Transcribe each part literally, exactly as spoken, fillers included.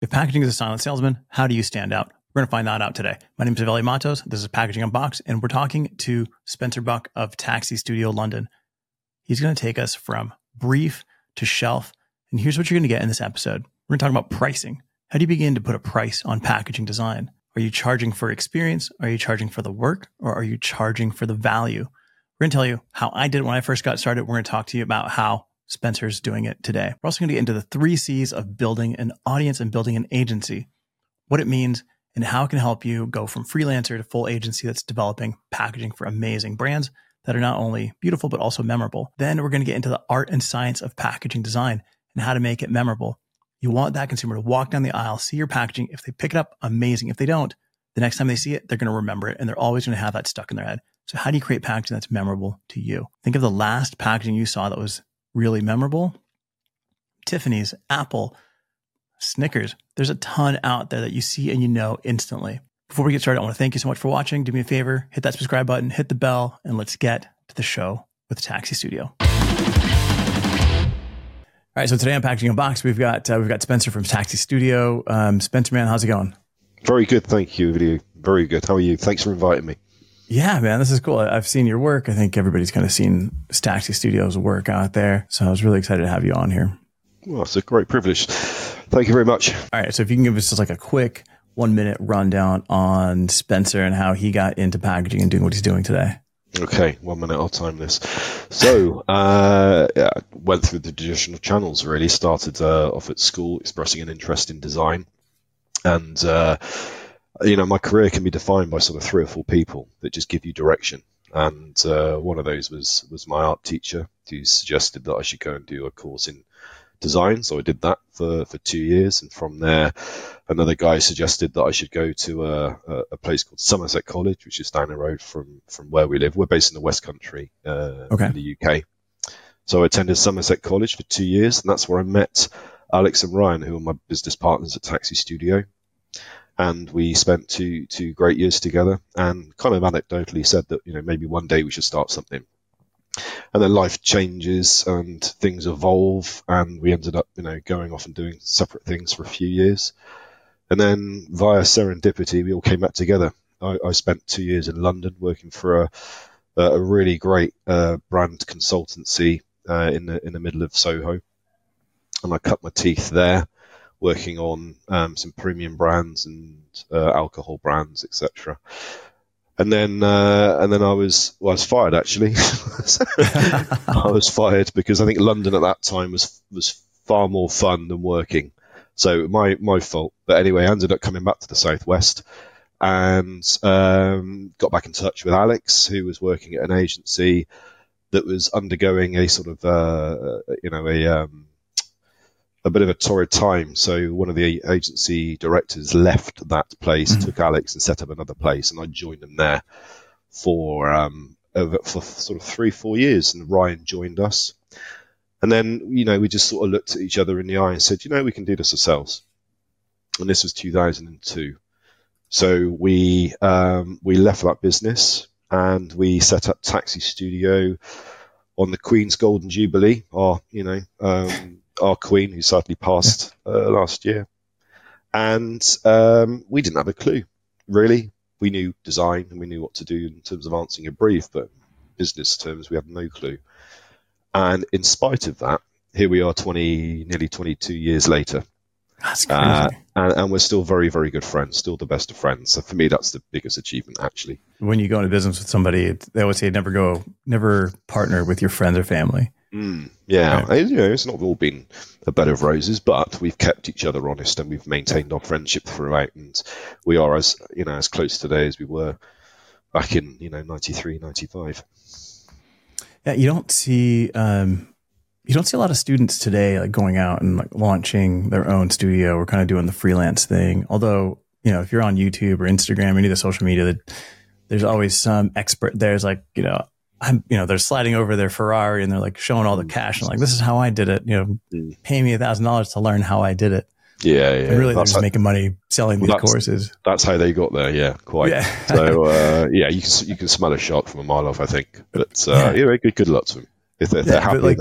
If packaging is a silent salesman, how do you stand out? We're going to find that out today. My name is Veli Matos. This is Packaging Unboxed, and we're talking to Spencer Buck of Taxi Studio London. He's going to take us from brief to shelf. And here's what you're going to get in this episode. We're going to talk about pricing. How do you begin to put a price on packaging design? Are you charging for experience? Are you charging for the work? Or are you charging for the value? We're going to tell you how I did it when I first got started. We're going to talk to you about how Spencer's doing it today. We're also going to get into the three C's of building an audience and building an agency, what it means, and how it can help you go from freelancer to full agency that's developing packaging for amazing brands that are not only beautiful, but also memorable. Then we're going to get into the art and science of packaging design and how to make it memorable. You want that consumer to walk down the aisle, see your packaging. If they pick it up, amazing. If they don't, the next time they see it, they're going to remember it, and they're always going to have that stuck in their head. So how do you create packaging that's memorable to you? Think of the last packaging you saw that was really memorable. Tiffany's, Apple, Snickers. There's a ton out there that you see and you know instantly. Before we get started, I want to thank you so much for watching. Do me a favor, hit that subscribe button, hit the bell, and let's get to the show with Taxi Studio. All right, so today on Packaging Unboxed, we've got uh, we've got Spencer from Taxi Studio. Um, Spencer, man, how's it going? Very good, thank you, Video. Very good. How are you? Thanks for inviting me. Yeah, man, this is cool. I've seen your work. I think everybody's kind of seen Taxi Studio's work out there. So I was really excited to have you on here. Well, it's a great privilege. Thank you very much. All right, so if you can give us just like a quick one minute rundown on Spencer and how he got into packaging and doing what he's doing today. Okay, one minute, I'll time this. So, uh, yeah, went through the traditional channels, really. Started uh, off at school expressing an interest in design. And, uh, you know, my career can be defined by sort of three or four people that just give you direction. And uh, one of those was, was my art teacher, who suggested that I should go and do a course in design. So I did that for, for two years. And from there, another guy suggested that I should go to a, a place called Somerset College, which is down the road from, from where we live. We're based in the West Country, uh, okay. in the U K. So I attended Somerset College for two years, and that's where I met Alex and Ryan, who are my business partners at Taxi Studio. And we spent two two great years together, and kind of anecdotally said that, you know, maybe one day we should start something. And then life changes and things evolve, and we ended up, you know, going off and doing separate things for a few years. And then via serendipity, we all came back together. I, I spent two years in London working for a, a really great uh, brand consultancy uh, in the in the middle of Soho, and I cut my teeth there, working on um, some premium brands and uh, alcohol brands, et cetera. And then, uh, and then I was, well, I was fired actually. I was fired because I think London at that time was was far more fun than working. So my my fault. But anyway, I ended up coming back to the Southwest and um, got back in touch with Alex, who was working at an agency that was undergoing a sort of, uh, you know, a um, a bit of a torrid time. So one of the agency directors left that place, mm-hmm. took Alex and set up another place, and I joined them there for um over, for sort of three, four years. And Ryan joined us, and then, you know, we just sort of looked at each other in the eye and said, you know, we can do this ourselves. And this was two thousand two. So we um we left that business and we set up Taxi Studio on the Queen's Golden Jubilee, or, you know, um our Queen, who sadly passed uh, last year. And um, we didn't have a clue, really. We knew design and we knew what to do in terms of answering a brief, but business terms, we had no clue. And in spite of that, here we are twenty, nearly twenty-two years later. That's crazy. Uh, and, and we're still very, very good friends, still the best of friends. So for me, that's the biggest achievement, actually. When you go into business with somebody, they always say never go, never partner with your friends or family. Mm, yeah, right. You know, it's not all been a bed of roses, but we've kept each other honest and we've maintained our friendship throughout, and we are as, you know, as close today as we were back in, you know, ninety-three, ninety-five. Yeah, you don't see um, you don't see a lot of students today like going out and like launching their own studio or kind of doing the freelance thing. Although, you know, if you're on YouTube or Instagram or any of the social media, that there's always some expert. There's like, you know. I'm, you know, they're sliding over their Ferrari and they're like showing all the cash and like, this is how I did it. You know, mm. pay me a thousand dollars to learn how I did it. Yeah, yeah. And really, they're just how, making money selling well, these that's, courses. That's how they got there. Yeah, quite. Yeah. So, uh, yeah, you can you can smell a shark from a mile off, I think. But uh, yeah, yeah good, good luck to them. If they're, if they're yeah, happy, like, then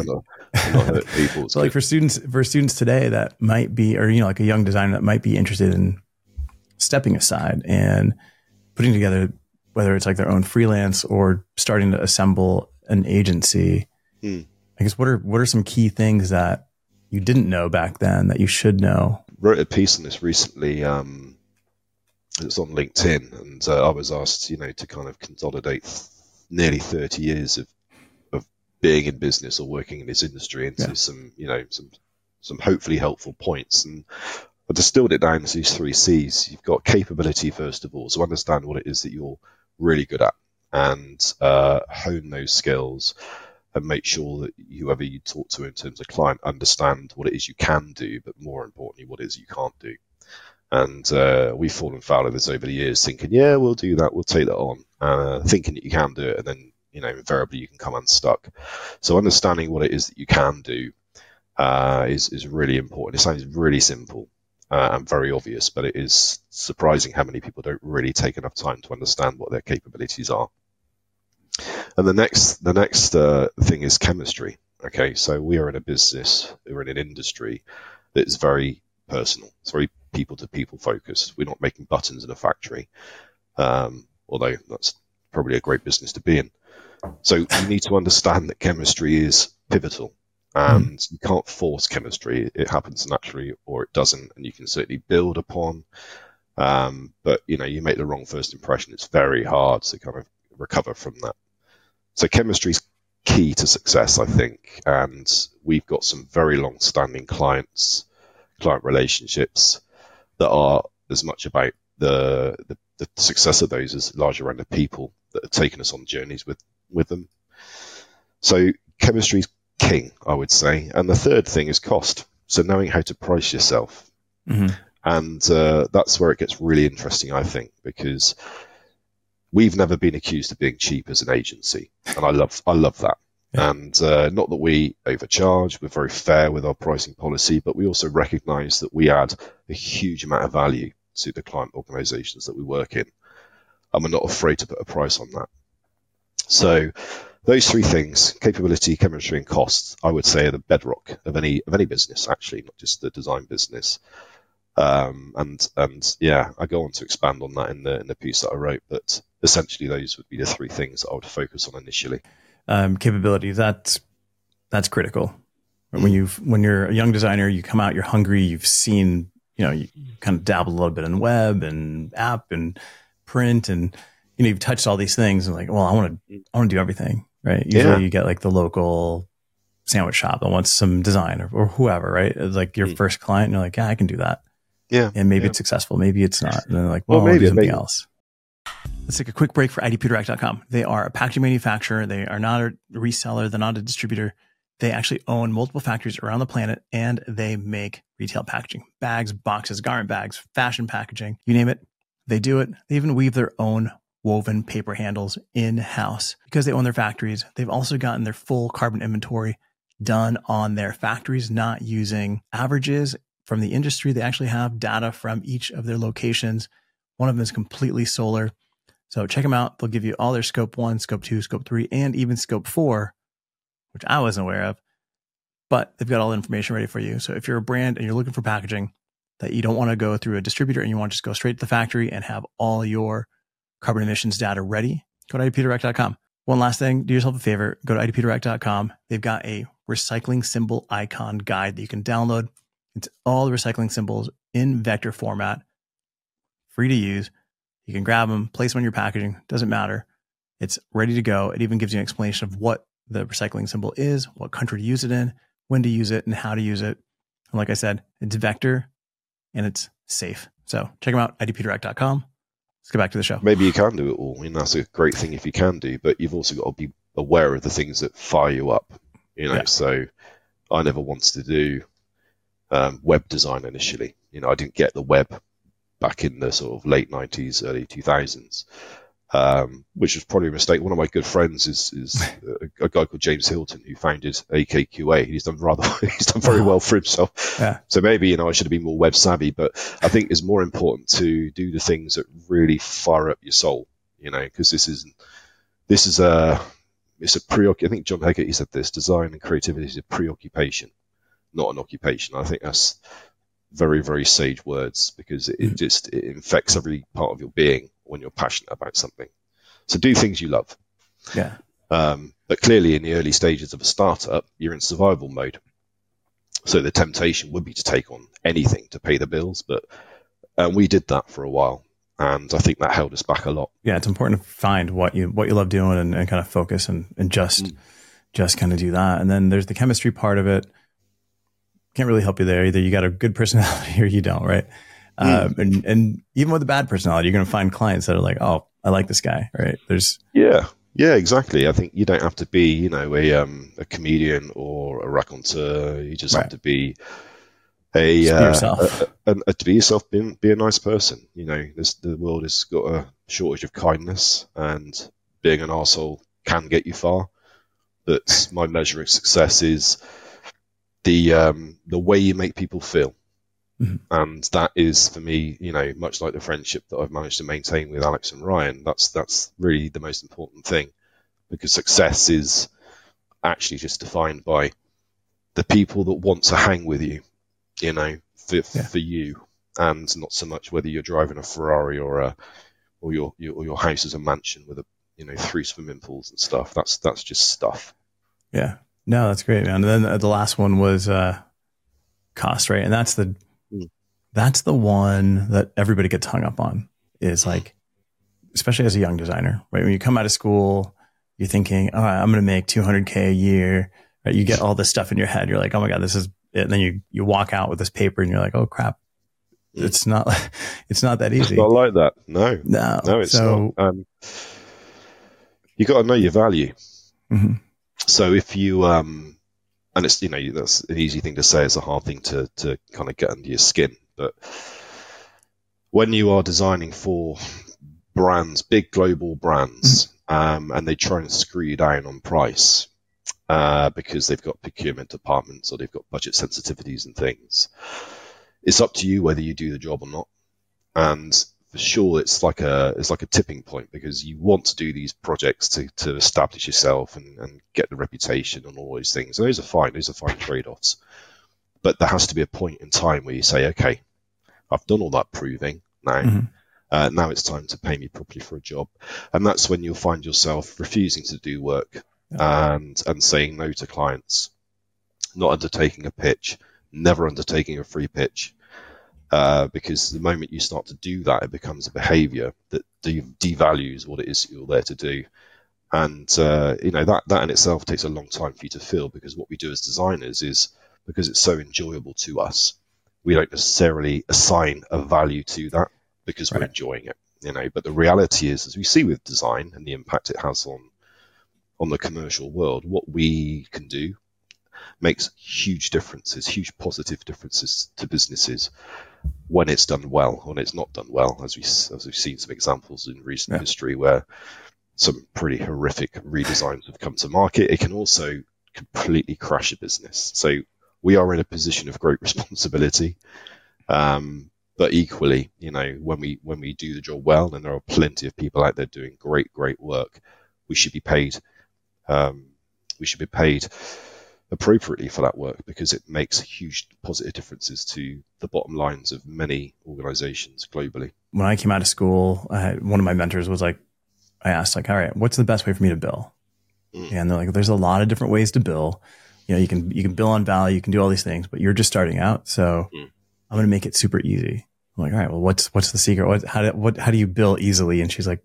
We're not hurting people. So like for students, for students today that might be, or, you know, like a young designer that might be interested in stepping aside and putting together, whether it's like their own freelance or starting to assemble an agency, hmm. I guess what are, what are some key things that you didn't know back then that you should know? Wrote a piece on this recently. Um, it's on LinkedIn, and uh, I was asked, you know, to kind of consolidate th- nearly thirty years of, of being in business or working in this industry into yeah. some, you know, some, some hopefully helpful points. And I distilled it down to these three C's. You've got capability, first of all, so understand what it is that you're really good at, and uh, hone those skills, and make sure that whoever you talk to in terms of client understand what it is you can do, but more importantly, what it is you can't do. And uh, we've fallen foul of this over the years, thinking, yeah, we'll do that, we'll take that on, uh, thinking that you can do it, and then, you know, invariably you can come unstuck. So understanding what it is that you can do uh, is, is really important. It sounds really simple uh, and very obvious, but it is surprising how many people don't really take enough time to understand what their capabilities are. And the next, the next uh, thing is chemistry. Okay, so we are in a business, we're in an industry that is very personal. It's very people-to-people focused. We're not making buttons in a factory, um, although that's probably a great business to be in. So you need to understand that chemistry is pivotal, and mm. you can't force chemistry. It happens naturally, or it doesn't, and you can certainly build upon. Um, but you know, you make the wrong first impression, it's very hard to kind of recover from that. So chemistry is key to success, I think, and we've got some very long-standing clients, client relationships that are as much about the, the the success of those as larger round of people that have taken us on journeys with with them. So chemistry is king, I would say. And the third thing is cost. So knowing how to price yourself. Mm-hmm. And uh, that's where it gets really interesting, I think, because we've never been accused of being cheap as an agency, and I love I love that. Yeah. And uh, not that we overcharge, we're very fair with our pricing policy, but we also recognize that we add a huge amount of value to the client organizations that we work in, and we're not afraid to put a price on that. So those three things, capability, chemistry, and cost, I would say are the bedrock of any of any business, actually, not just the design business. Um, and and yeah, I go on to expand on that in the in the piece that I wrote, but essentially those would be the three things that I would focus on initially. Um, capability, that's that's critical. When you when you're a young designer, you come out, you're hungry, you've seen, you know, you kind of dabbled a little bit in web and app and print, and you know, you've touched all these things, and like, well, I want to I want to do everything, right? Usually yeah. you get like the local sandwich shop that wants some design, or, or whoever, right? It's like your mm. first client, and you're like, yeah, I can do that. Yeah. And maybe yeah. it's successful, maybe it's not. And they're like, well, well maybe, I'll do something maybe. else. Let's take a quick break for I D P Direct dot com. They are a packaging manufacturer. They are not a reseller. They're not a distributor. They actually own multiple factories around the planet, and they make retail packaging, bags, boxes, garment bags, fashion packaging, you name it. They do it. They even weave their own woven paper handles in-house because they own their factories. They've also gotten their full carbon inventory done on their factories, not using averages from the industry. They actually have data from each of their locations. One of them is completely solar. So check them out. They'll give you all their scope one, scope two, scope three, and even scope four, which I wasn't aware of, but they've got all the information ready for you. So if you're a brand and you're looking for packaging that you don't want to go through a distributor and you want to just go straight to the factory and have all your carbon emissions data ready, go to I D P Direct dot com. One last thing, do yourself a favor, go to I D P Direct dot com. They've got a recycling symbol icon guide that you can download. It's all the recycling symbols in vector format, free to use. You can grab them, place them on your packaging. Doesn't matter. It's ready to go. It even gives you an explanation of what the recycling symbol is, what country to use it in, when to use it, and how to use it. And like I said, it's vector and it's safe. So check them out, I D P Direct dot com. Let's get back to the show. Maybe you can do it all. I mean, that's a great thing if you can do, but you've also got to be aware of the things that fire you up. You know, yeah. So I never wanted to do um, web design initially. You know, I didn't get the web back in the sort of late nineties, early two thousands, um, which was probably a mistake. One of my good friends is is a, a guy called James Hilton, who founded A K Q A. He's done rather, he's done very well for himself. Yeah. So maybe, you know, I should have been more web savvy, but I think it's more important to do the things that really fire up your soul, you know, because this is, this is a, it's a preoccupation. I think John Hegarty said this: design and creativity is a preoccupation, not an occupation. I think that's very, very sage words, because it, it just it infects every part of your being when you're passionate about something. So do things you love. Yeah. Um, but clearly, in the early stages of a startup, you're in survival mode. So the temptation would be to take on anything to pay the bills. But uh, we did that for a while, and I think that held us back a lot. Yeah, it's important to find what you what you love doing and, and kind of focus and, and just mm. just kind of do that. And then there's the chemistry part of it. Can't really help you there. Either you got a good personality or you don't, right? Mm. Um, and and even with a bad personality, you're going to find clients that are like, oh, I like this guy, right? There's yeah. Yeah, exactly. I think you don't have to be, you know, a um, a comedian or a raconteur. You just right. have to be a, uh, yourself. A, a, a to be yourself. Be, be a nice person. You know, this, the world has got a shortage of kindness, and being an arsehole can get you far. But my measure of success is the um, the way you make people feel. Mm-hmm. And that is, for me, you know, much like the friendship that I've managed to maintain with Alex and Ryan, that's that's really the most important thing, because success is actually just defined by the people that want to hang with you, you know, for, yeah. for you, and not so much whether you're driving a Ferrari or a or your, your or your house is a mansion with a you know three swimming pools and stuff. That's that's just stuff. Yeah, no, that's great, man. And then the last one was uh, cost, right? And that's the That's the one that everybody gets hung up on, is like, especially as a young designer, right? When you come out of school, you're thinking, all right, I'm going to make two hundred K a year, right? You get all this stuff in your head. You're like, oh my God, this is it. And then you, you walk out with this paper and you're like, oh crap. It's not, it's not that easy. It's not like that. No, no, no, it's so, not. Um, you got to know your value. Mm-hmm. So if you, um, and it's, you know, that's an easy thing to say. It's a hard thing to, to kind of get under your skin. But when you are designing for brands, big global brands, mm-hmm. um, and they try and screw you down on price uh, because they've got procurement departments or they've got budget sensitivities and things, it's up to you whether you do the job or not. And for sure, it's like a it's like a tipping point, because you want to do these projects to, to establish yourself and, and get the reputation and all those things. And those are fine. Those are fine trade-offs. But there has to be a point in time where you say, okay, I've done all that proving now. Mm-hmm. Uh, now it's time to pay me properly for a job. And that's when you'll find yourself refusing to do work yeah. and and saying no to clients, not undertaking a pitch, never undertaking a free pitch. Uh, because the moment you start to do that, it becomes a behavior that de- devalues what it is you're there to do. And, uh, you know, that, that in itself takes a long time for you to feel, because what we do as designers is, because it's so enjoyable to us, we don't necessarily assign a value to that because we're right. enjoying it, you know. But the reality is, as we see with design and the impact it has on on the commercial world, what we can do makes huge differences, huge positive differences to businesses when it's done well. When it's not done well, as we as we've seen some examples in recent yeah. history where some pretty horrific redesigns have come to market, it can also completely crash a business. So we are in a position of great responsibility, um, but equally, you know, when we when we do the job well, and there are plenty of people out there doing great, great work, we should be paid. Um, we should be paid appropriately for that work, because it makes huge positive differences to the bottom lines of many organizations globally. When I came out of school, I had, one of my mentors was like, I asked like, all right, what's the best way for me to bill? Mm. And they're like, there's a lot of different ways to bill. You know, you can, you can bill on value, you can do all these things, but you're just starting out. So mm. I'm going to make it super easy. I'm like, all right, well, what's, what's the secret? What, how do, what, how do you bill easily? And she's like,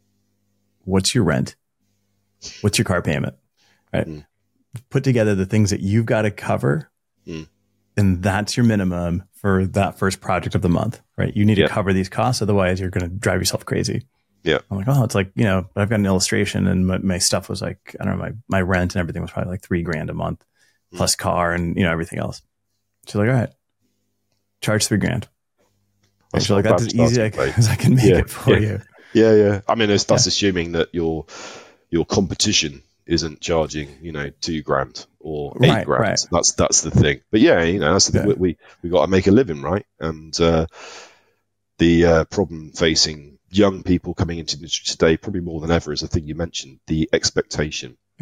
what's your rent? What's your car payment? Right. Mm. Put together the things that you've got to cover. Mm. And that's your minimum for that first project of the month, right? You need yeah. to cover these costs. Otherwise you're going to drive yourself crazy. Yeah. I'm like, oh, it's like, you know, but I've got an illustration, and my, my stuff was like, I don't know, my, my rent and everything was probably like three grand a month mm. plus car and, you know, everything else. She's like, all right, charge three grand. And she's like, that's as easy as I can make yeah. it for yeah. you. Yeah. Yeah. I mean, it's, that's yeah. assuming that your, your competition isn't charging, you know, two grand or eight right, grand. Right. That's, that's the thing. But yeah, you know, that's the thing. Yeah. We, we, we got to make a living, right? And, uh, the, uh, problem facing young people coming into the industry today, probably more than ever, is the thing you mentioned, the expectation. Yeah.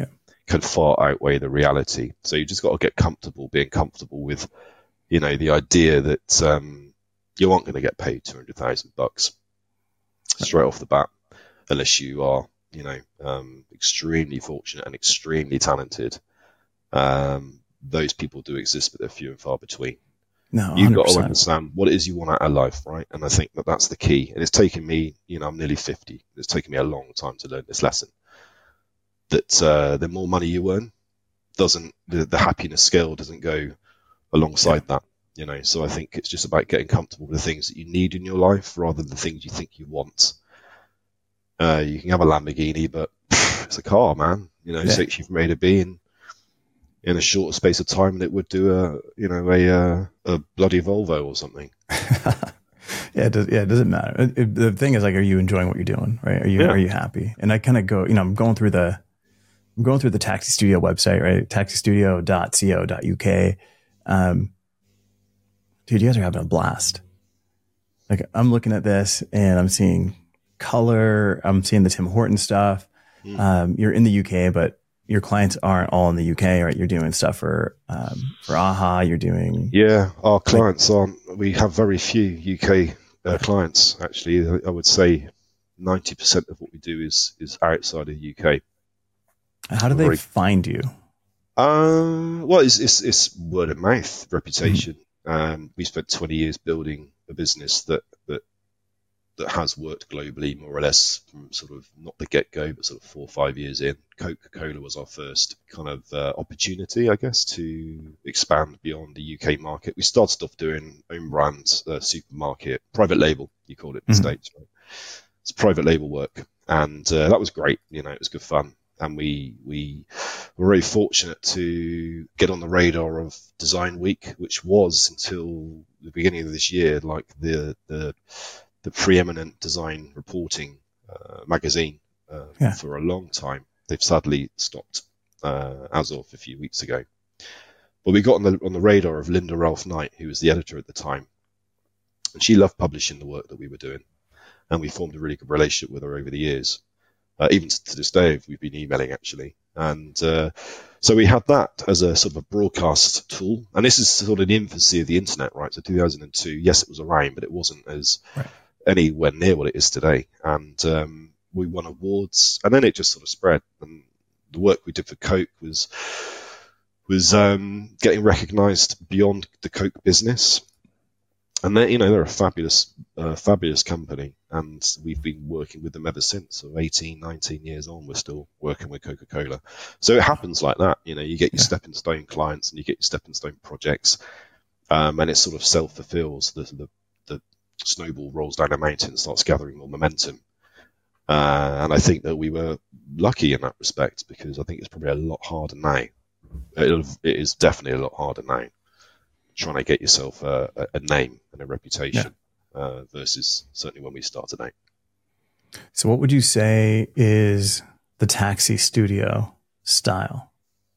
can far outweigh the reality. So you just got to get comfortable being comfortable with, you know, the idea that um, you aren't going to get paid two hundred thousand bucks straight off the bat, unless you are, you know, um, extremely fortunate and extremely talented. Um, those people do exist, but they're few and far between. No, You've got to one hundred percent. understand what it is you want out of life, right? And I think that that's the key. And it's taken me, you know, I'm nearly fifty. It's taken me a long time to learn this lesson. That uh, the more money you earn, doesn't the, the happiness scale doesn't go alongside yeah. that, you know. So I think it's just about getting comfortable with the things that you need in your life rather than the things you think you want. Uh, you can have a Lamborghini, but pff, it's a car, man. You know, it yeah. takes you from A to B in, in a shorter space of time than it would do a, you know, a uh, a bloody Volvo or something. yeah, it does, yeah, it doesn't matter. It, it, the thing is, like, are you enjoying what you're doing, right? Are you yeah. are you happy? And I kind of go, you know, I'm going through the I'm going through the Taxi Studio website, right? taxi studio dot co dot U K. Um, dude, you guys are having a blast. Like, I'm looking at this and I'm seeing color. I'm seeing the Tim Horton stuff. Mm. Um, you're in the U K, but your clients aren't all in the U K, right? You're doing stuff for um, for AHA. You're doing yeah. Our clients like, aren't. We have very few U K uh, clients. Actually, I would say ninety percent of what we do is is outside of the U K. How do they very, find you? Um, well, it's, it's it's word of mouth, reputation. Mm-hmm. Um, we spent twenty years building a business that that that has worked globally, more or less, from sort of not the get go, but sort of four or five years in. Coca-Cola was our first kind of uh, opportunity, I guess, to expand beyond the U K market. We started off doing own brand uh, supermarket, private label, you call it in the mm-hmm. States, right? It's private label work, and uh, that was great. You know, it was good fun. And we we were very fortunate to get on the radar of Design Week, which was until the beginning of this year like the the, the preeminent design reporting uh, magazine uh, yeah. for a long time. They've sadly stopped uh, as of a few weeks ago. But we got on the on the radar of Linda Ralph Knight, who was the editor at the time, and she loved publishing the work that we were doing, and we formed a really good relationship with her over the years. Uh, even to this day, we've been emailing actually. And uh, so we had that as a sort of a broadcast tool. And this is sort of the infancy of the internet, right? So two thousand two, yes, it was around, but it wasn't as right. anywhere near what it is today. And um, we won awards, and then it just sort of spread. And the work we did for Coke was was um, getting recognised beyond the Coke business. And they, you know, they're a fabulous, uh, fabulous company, and we've been working with them ever since. So eighteen, nineteen years on, we're still working with Coca-Cola. So it happens like that. You know, you get your yeah. stepping stone clients and you get your stepping stone projects, um, and it sort of self-fulfills. The, the the snowball rolls down a mountain and starts gathering more momentum. Uh, and I think that we were lucky in that respect, because I think it's probably a lot harder now. It, it is definitely a lot harder now, trying to get yourself a, a name and a reputation yeah. uh, versus certainly when we started out. So what would you say is the Taxi Studio style?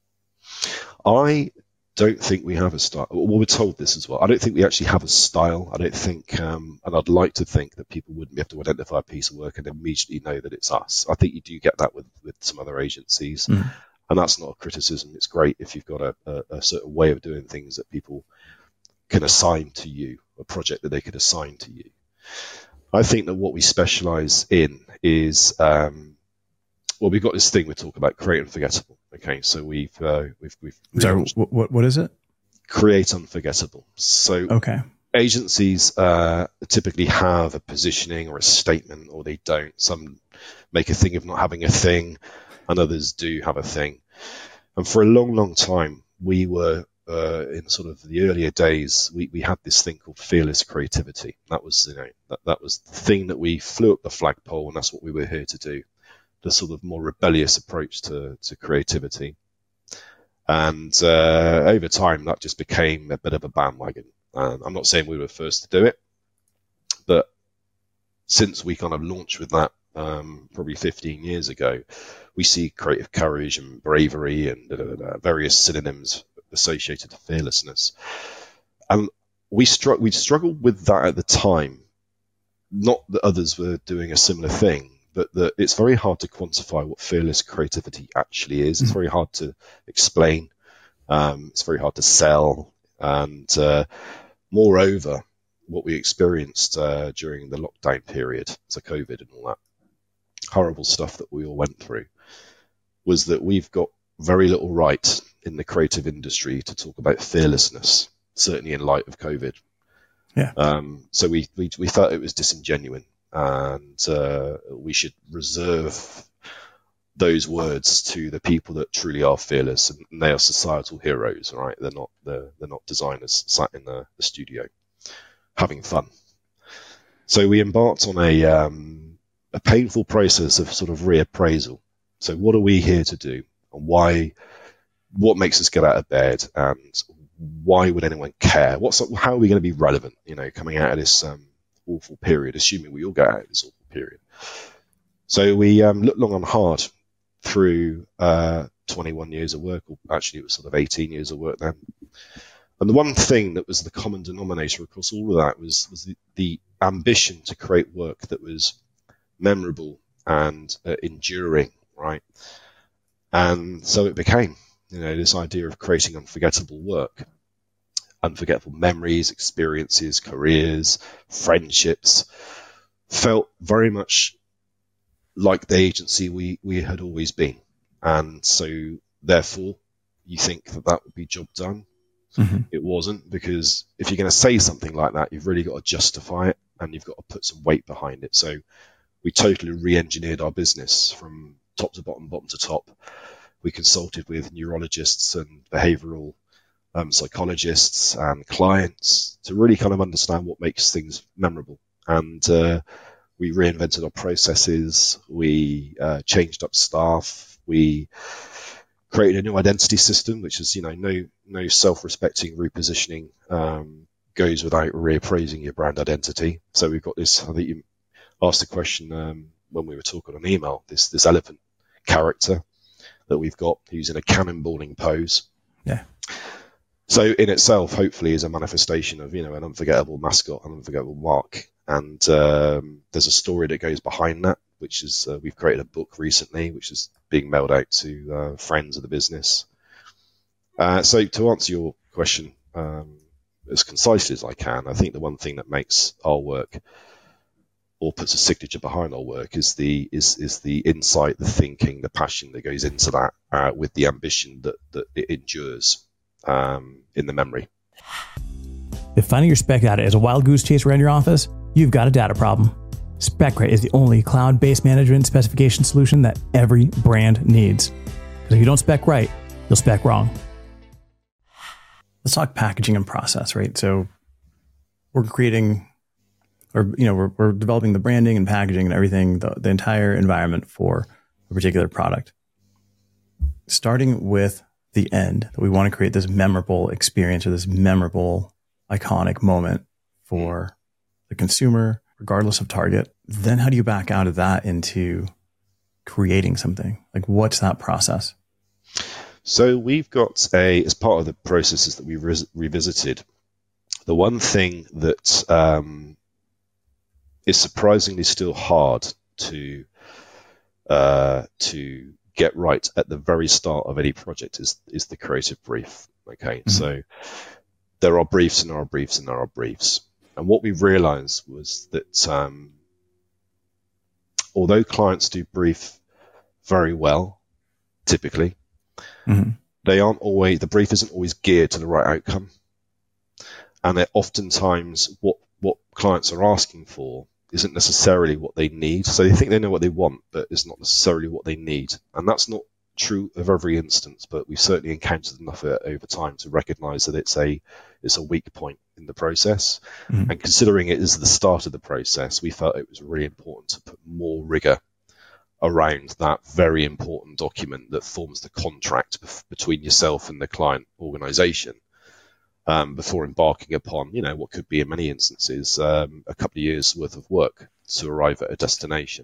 I don't think we have a style. Well, we're told this as well. I don't think we actually have a style. I don't think, um, and I'd like to think that people wouldn't be able to identify a piece of work and immediately know that it's us. I think you do get that with, with some other agencies. Mm. And that's not a criticism. It's great if you've got a, a, a certain way of doing things that people can assign to you, a project that they could assign to you. I think that what we specialize in is, um, well, we've got this thing we talk about, create unforgettable. Okay, so we've uh, we've we've sorry, what what is it? Create unforgettable. So okay, agencies uh, typically have a positioning or a statement, or they don't. Some make a thing of not having a thing, and others do have a thing. And for a long, long time, we were uh, in sort of the earlier days. We, we had this thing called fearless creativity. That was you know that, that was the thing that we flew up the flagpole, and that's what we were here to do. The sort of more rebellious approach to, to creativity. And uh, over time, that just became a bit of a bandwagon. And I'm not saying we were first to do it, but since we kind of launched with that um, probably fifteen years ago, we see creative courage and bravery and da, da, da, da, various synonyms associated to fearlessness. And we, str- we struggled with that at the time. Not that others were doing a similar thing, but the, it's very hard to quantify what fearless creativity actually is. It's very hard to explain. Um, it's very hard to sell. And uh, moreover, what we experienced uh, during the lockdown period, so COVID and all that horrible stuff that we all went through, was that we've got very little right in the creative industry to talk about fearlessness, certainly in light of COVID. Yeah. Um, so we, we we felt it was disingenuous, and uh, we should reserve those words to the people that truly are fearless, and they are societal heroes, right? They're not they're, they're not designers sat in the, the studio having fun. So we embarked on a um, a painful process of sort of reappraisal. So what are we here to do, and why? What makes us get out of bed, and why would anyone care? What's how are we going to be relevant? You know, coming out of this um, awful period, assuming we all get out of this awful period. So we um, looked long and hard through uh, twenty-one years of work, or actually it was sort of eighteen years of work then. And the one thing that was the common denominator across all of that was, was the, the ambition to create work that was memorable and uh, enduring, right? And so it became, you know, this idea of creating unforgettable work, unforgettable memories, experiences, careers, friendships, felt very much like the agency we, we had always been. And so therefore you think that that would be job done. Mm-hmm. It wasn't, because if you're going to say something like that, you've really got to justify it, and you've got to put some weight behind it. So we totally re-engineered our business from top to bottom, bottom to top. We consulted with neurologists and behavioral um, psychologists and clients to really kind of understand what makes things memorable. And uh, we reinvented our processes. We uh, changed up staff. We created a new identity system, which is, you know, no no self-respecting repositioning um, goes without reappraising your brand identity. So we've got this, I think you asked the question um, when we were talking on email, this this elephant character that we've got who's in a cannonballing pose. Yeah. So in itself, hopefully, is a manifestation of, you know, an unforgettable mascot, an unforgettable mark. And um, there's a story that goes behind that, which is uh, we've created a book recently, which is being mailed out to uh, friends of the business. Uh, so to answer your question um, as concisely as I can, I think the one thing that makes our work, or puts a signature behind our work, is the is is the insight, the thinking, the passion that goes into that, uh, with the ambition that that it endures um, in the memory. If finding your spec data is a wild goose chase around your office, you've got a data problem. SpecRite is the only cloud-based management and specification solution that every brand needs. Because if you don't spec right, you'll spec wrong. Let's talk packaging and process, right? So we're creating, or you know, we're we're developing the branding and packaging and everything, the, the entire environment for a particular product. Starting with the end, that we want to create this memorable experience or this memorable, iconic moment for the consumer, regardless of target. Then how do you back out of that into creating something? Like, what's that process? So we've got a, as part of the processes that we re- revisited, the one thing that um, is surprisingly still hard to uh, to get right at the very start of any project is is the creative brief. Okay, mm-hmm. So there are briefs and there are briefs and there are briefs. And what we realized was that um, although clients do brief very well, typically, mm-hmm. they aren't always, the brief isn't always geared to the right outcome. And that oftentimes what, what clients are asking for isn't necessarily what they need. So they think they know what they want, but it's not necessarily what they need. And that's not true of every instance, but we've certainly encountered enough of it over time to recognize that it's a it's a weak point in the process. Mm-hmm. And considering it is the start of the process, we felt it was really important to put more rigor around that very important document that forms the contract bef- between yourself and the client organization, um, before embarking upon, you know, what could be in many instances um, a couple of years worth of work to arrive at a destination.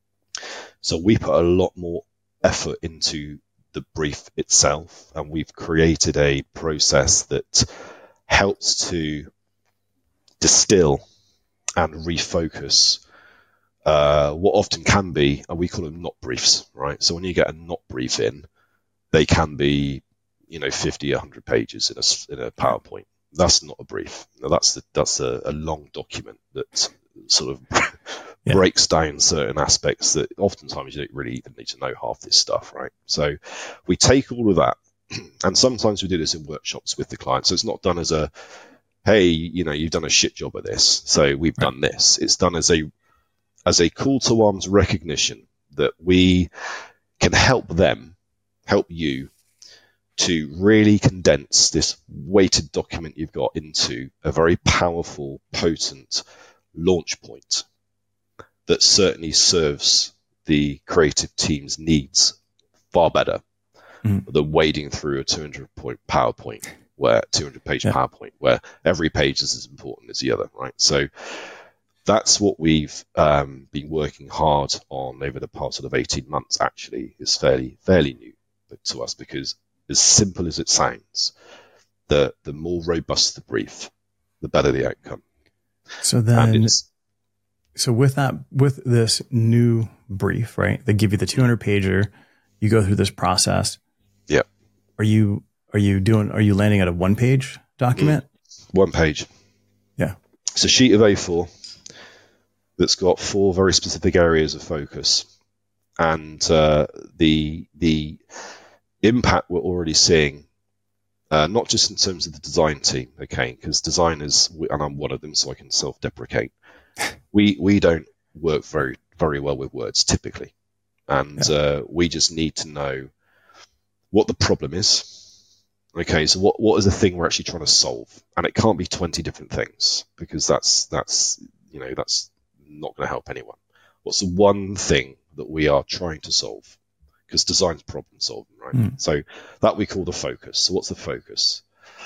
So we put a lot more effort into the brief itself, and we've created a process that helps to distill and refocus uh, what often can be, and we call them not briefs, right? So when you get a not brief in, they can be, you know, fifty, one hundred pages in a, in a PowerPoint. That's not a brief. Now, that's the, that's a, a long document that sort of yeah. breaks down certain aspects that oftentimes you don't really even need to know half this stuff, right? So we take all of that, and sometimes we do this in workshops with the client. So it's not done as a, hey, you know, you've done a shit job of this, so we've right. done this. It's done as a as a call to arms recognition that we can help them, help you, to really condense this weighted document you've got into a very powerful, potent launch point that certainly serves the creative team's needs far better mm. than wading through a two hundred point PowerPoint, where two hundred page yeah. PowerPoint, where every page is as important as the other, right? So that's what we've um, been working hard on over the past sort of eighteen months. Actually, is fairly fairly new to us, because as simple as it sounds, the the more robust the brief, the better the outcome. So then, so with that, with this new brief, right? They give you the two hundred pager. You go through this process. Yeah. Are you are you doing? Are you landing at a one page document? Mm, one page. Yeah. It's a sheet of A four that's got four very specific areas of focus, and uh, the the impact we're already seeing, uh, not just in terms of the design team, okay, because designers, and I'm one of them, so I can self-deprecate. We we don't work very very well with words typically, and yeah. uh, we just need to know what the problem is. Okay, so what what is the thing we're actually trying to solve, and it can't be twenty different things, because that's that's you know that's not going to help anyone. What's the one thing that we are trying to solve? Because design's problem solving, right? Mm. So that we call the focus. So what's the focus?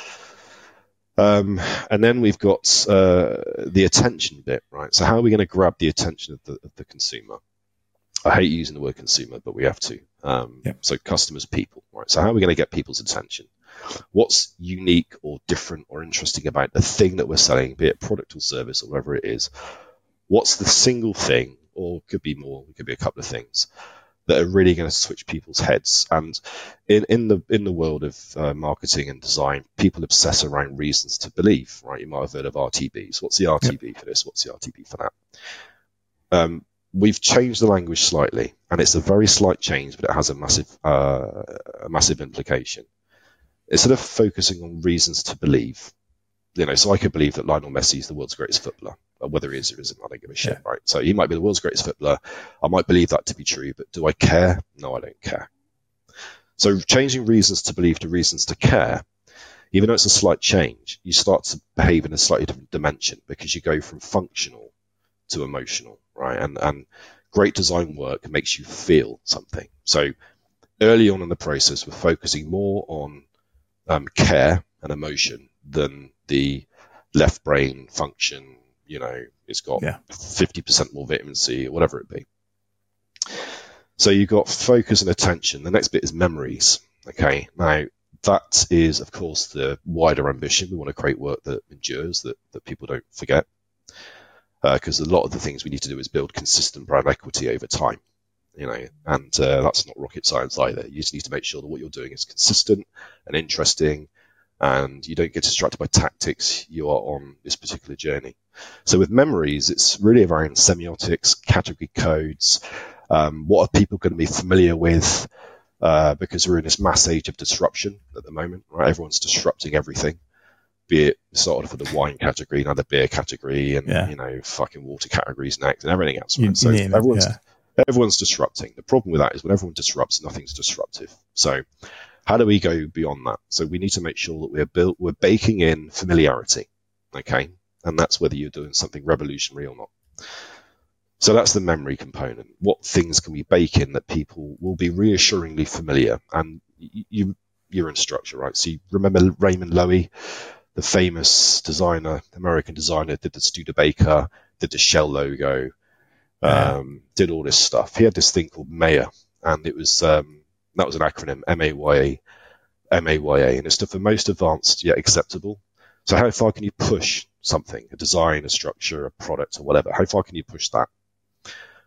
Um, and then we've got uh, the attention bit, right? So how are we going to grab the attention of the, of the consumer? I hate using the word consumer, but we have to. Um, yeah. So customers, people, right? So how are we going to get people's attention? What's unique or different or interesting about the thing that we're selling, be it product or service or whatever it is? What's the single thing, or could be more, it could be a couple of things, that are really going to switch people's heads? And in, in the in the world of uh, marketing and design, people obsess around reasons to believe, right? You might have heard of R T Bs. What's the R T B yep. for this? What's the R T B for that? Um, we've changed the language slightly, and it's a very slight change, but it has a massive uh, a massive implication. Instead of focusing on reasons to believe, you know, so I could believe that Lionel Messi is the world's greatest footballer. Whether he is or isn't, I don't give a shit, yeah. right? So he might be the world's greatest footballer. I might believe that to be true, but do I care? No, I don't care. So changing reasons to believe to reasons to care, even though it's a slight change, you start to behave in a slightly different dimension, because you go from functional to emotional, right? And and great design work makes you feel something. So early on in the process, we're focusing more on um, care and emotion than the left brain function. You know, it's got yeah. fifty percent more vitamin C, or whatever it be. So you've got focus and attention. The next bit is memories. Okay, now that is, of course, the wider ambition. We want to create work that endures, that, that people don't forget. Because uh, a lot of the things we need to do is build consistent brand equity over time. You know, and uh, that's not rocket science either. You just need to make sure that what you're doing is consistent and interesting, and you don't get distracted by tactics. You are on this particular journey. So with memories, it's really around semiotics, category codes. Um, what are people going to be familiar with? Uh, because we're in this mass age of disruption at the moment, right? Everyone's disrupting everything. Be it started for the wine category, now the beer category, and yeah. you know, fucking water categories next, and everything else. Right? You, so you everyone's it, yeah. everyone's disrupting. The problem with that is when everyone disrupts, nothing's disruptive. So how do we go beyond that? So we need to make sure that we're built, we're baking in familiarity, okay? And that's whether you're doing something revolutionary or not. So that's the memory component. What things can we bake in that people will be reassuringly familiar? And you, you're in structure, right? So you remember Raymond Loewy, the famous designer, American designer, did the Studebaker, did the Shell logo, yeah. um, did all this stuff. He had this thing called MAYA, and it was um, that was an acronym, M A Y A, M A Y A, and it stood for most advanced yet acceptable. So how far can you push something, a design, a structure, a product, or whatever? How far can you push that?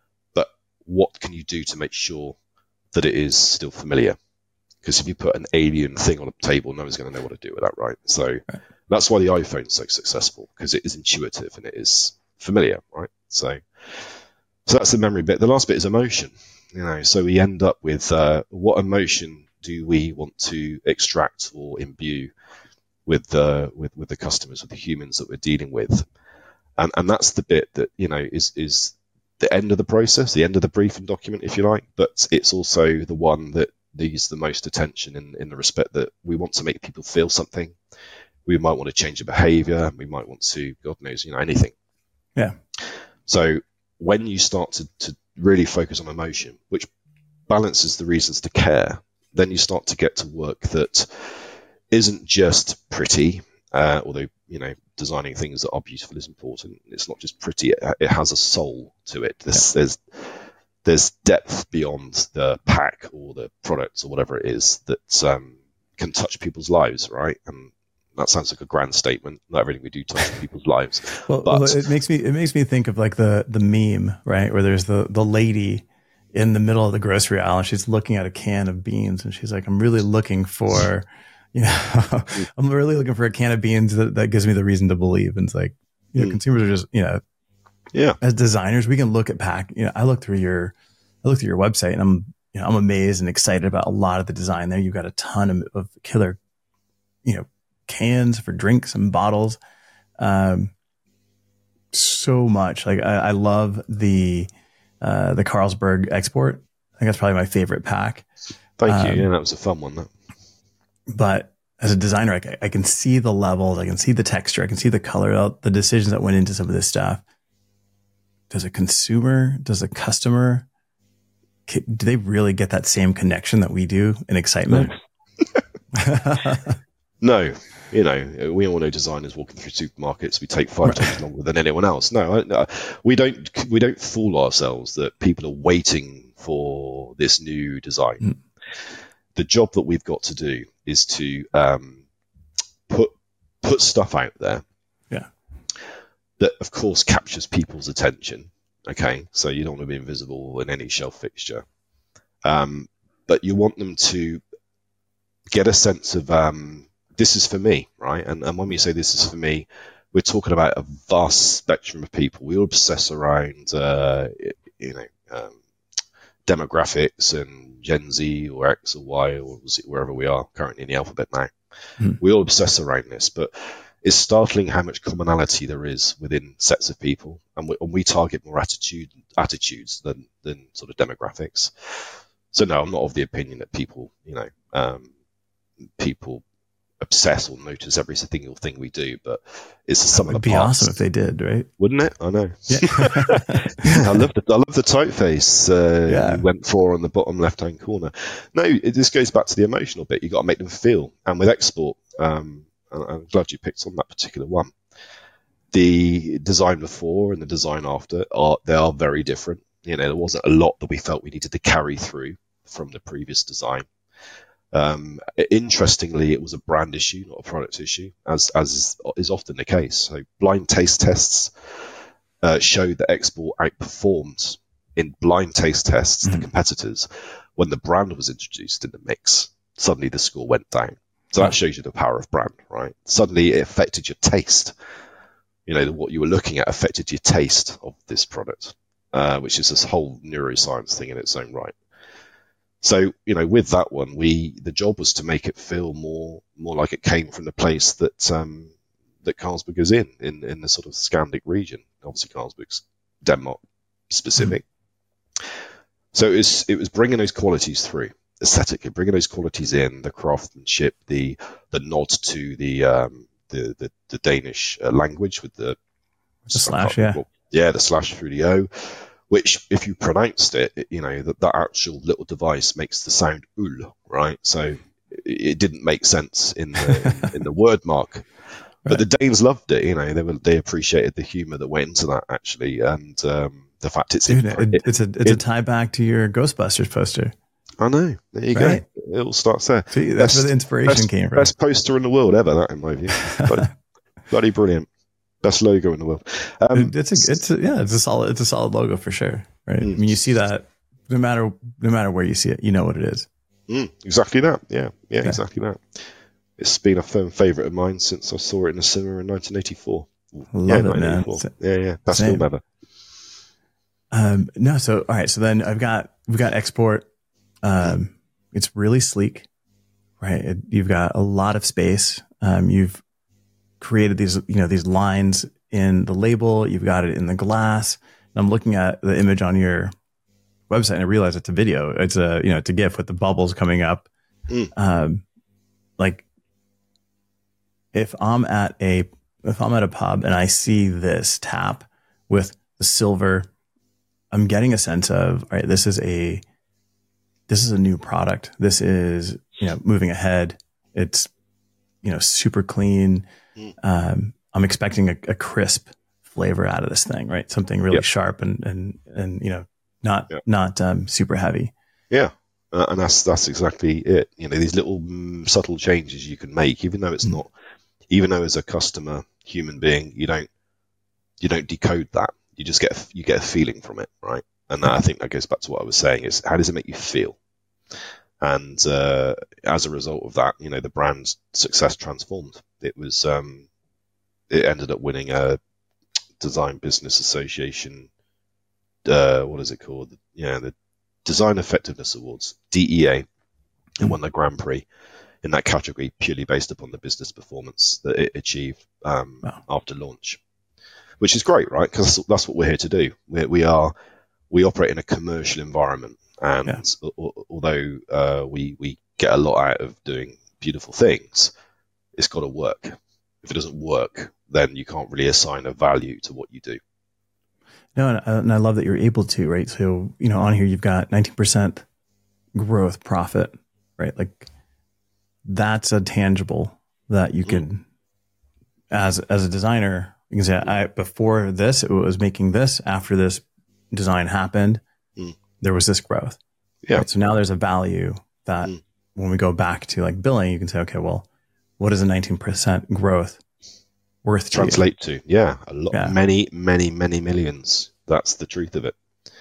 what can you do to make sure that it is still familiar? Because if you put an alien thing on a table, no one's going to know what to do with that, right? So right. That's why the iPhone's so successful, because it is intuitive and it is familiar, right? So, so that's the memory bit. The last bit is emotion. You know, so we end up with uh, what emotion do we want to extract or imbue with the with, with the customers, with the humans that we're dealing with, and and that's the bit that, you know, is is the end of the process, the end of the briefing document, if you like. But it's also the one that needs the most attention in in the respect that we want to make people feel something. We might want to change a behaviour. We might want to, God knows, you know, anything. Yeah. So when you start to to really focus on emotion, which balances the reasons to care, then you start to get to work that isn't just pretty, uh, although, you know, designing things that are beautiful is important. It's not just pretty, it, it has a soul to it. There's, yeah. there's, there's depth beyond the pack or the products or whatever it is that um, can touch people's lives, right? And that sounds like a grand statement. Not everything we do touches people's lives. Well, but well, it makes me it makes me think of like the the meme, right, where there's the the lady in the middle of the grocery aisle and she's looking at a can of beans and she's like, "I'm really looking for, you know, I'm really looking for a can of beans that, that gives me the reason to believe." And it's like, you know, mm. consumers are just, you know, yeah. As designers, we can look at pack. You know, I look through your I look through your website and I'm you know I'm amazed and excited about a lot of the design there. You've got a ton of, of killer, you know, cans for drinks and bottles, um, so much. Like I, I love the uh, the Carlsberg export. I think that's probably my favorite pack. Thank um, you. Yeah, that was a fun one. That. But as a designer, I, I can see the levels, I can see the texture, I can see the color, the decisions that went into some of this stuff. Does a consumer, does a customer, do they really get that same connection that we do in excitement? No. No. You know, we all know designers walking through supermarkets. We take five right. times longer than anyone else. No, no, we don't. We don't fool ourselves that people are waiting for this new design. Mm. The job that we've got to do is to um, put put stuff out there. Yeah. That of course captures people's attention. Okay, so you don't want to be invisible in any shelf fixture, um, but you want them to get a sense of. Um, This is for me, right? And, and when we say this is for me, we're talking about a vast spectrum of people. We all obsess around, uh, you know, um, demographics and Gen Z or X or Y or wherever we are currently in the alphabet now. Hmm. We all obsess around this, but it's startling how much commonality there is within sets of people, and we, and we target more attitude attitudes than than sort of demographics. So no, I'm not of the opinion that people, you know, um, people. obsess or notice every single thing we do, but it's the sum of the parts. It'd be awesome if they did, right? Wouldn't it? I know. Yeah. I love the I love the typeface uh, yeah. you went for on the bottom left hand corner. No, it, this goes back to the emotional bit. You got to make them feel, and with export, um, I'm glad you picked on that particular one. The design before and the design after are they are very different. You know, there wasn't a lot that we felt we needed to carry through from the previous design. Um, interestingly, it was a brand issue, not a product issue, as as is, is often the case. So blind taste tests uh, showed that Export outperformed in blind taste tests mm-hmm. the competitors when the brand was introduced in the mix. Suddenly the score went down. So that shows you the power of brand, right? Suddenly it affected your taste. You know, what you were looking at affected your taste of this product, uh, which is this whole neuroscience thing in its own right. So, you know, with that one, we the job was to make it feel more more like it came from the place that um, that Carlsberg is in, in, in the sort of Scandic region. Obviously, Carlsberg's Denmark specific. Mm-hmm. So it was, it was bringing those qualities through, aesthetically, bringing those qualities in, the craftsmanship, the the nod to the um, the, the, the Danish uh, language with the, the slash, yeah. What, yeah, the slash through the O. Which, if you pronounced it, it, you know, that, that actual little device makes the sound ul, right? So it, it didn't make sense in the, in, in the word mark. But right. the Danes loved it, you know, they were, they appreciated the humour that went into that, actually. And um, the fact it's... Dude, in, it, it's a it's it, a tie back to your Ghostbusters poster. I know. There you right. go. It all starts there. See, that's best, where the inspiration best, came from. Best poster in the world ever, that, in my view. Bloody, bloody brilliant. Best logo in the world. Um, it's a, it's a, yeah, it's a solid, it's a solid logo for sure, right? Mm. I mean, you see that no matter no matter where you see it, you know what it is. Mm, exactly that. Yeah, yeah, Okay. exactly that. It's been a firm favourite of mine since I saw it in a cinema in nineteen eighty-four. Love yeah, it, man. Yeah, yeah, best Same. film ever. Um, no, so all right. So then I've got we've got export. Um, it's really sleek, right? It, you've got a lot of space. Um, you've created these, you know, these lines in the label. You've got it in the glass. And I'm looking at the image on your website, and I realize it's a video. It's a, you know, it's a GIF with the bubbles coming up. Mm. Um, like if I'm at a if I'm at a pub and I see this tap with the silver, I'm getting a sense of, all right, this is a this is a new product. This is, you know, moving ahead. It's, you know, super clean. Mm. Um, I'm expecting a, a crisp flavor out of this thing, right? Something really Yep. sharp and and and you know, not Yep. not um, super heavy. Yeah. Uh, and that's that's exactly it. You know, these little mm, subtle changes you can make, even though it's Mm. not, even though as a customer, human being, you don't you don't decode that. You just get a, you get a feeling from it, right? And that, I think that goes back to what I was saying: is how does it make you feel? And uh, as a result of that, you know, the brand's success transformed. It was um, it ended up winning a Design Business Association. Uh, what is it called? Yeah, the Design Effectiveness Awards, D E A. It won the Grand Prix in that category purely based upon the business performance that it achieved um, Wow. after launch, which is great, right? Because that's what we're here to do. We're, we are we operate in a commercial environment, and Yeah. al- although uh, we we get a lot out of doing beautiful things, it's got to work. If it doesn't work, then you can't really assign a value to what you do. No, and, and I love that you're able to, right? So, you know, on here you've got nineteen percent growth profit, right? Like that's a tangible that you can, mm. as as a designer, you can say, I before this it was making this. After this design happened, mm. there was this growth. Yeah. Right? So now there's a value that mm. when we go back to like billing, you can say, okay, well, what is a nineteen percent growth worth to translate you? to? Yeah, a lot, yeah. many, many, many millions. That's the truth of it.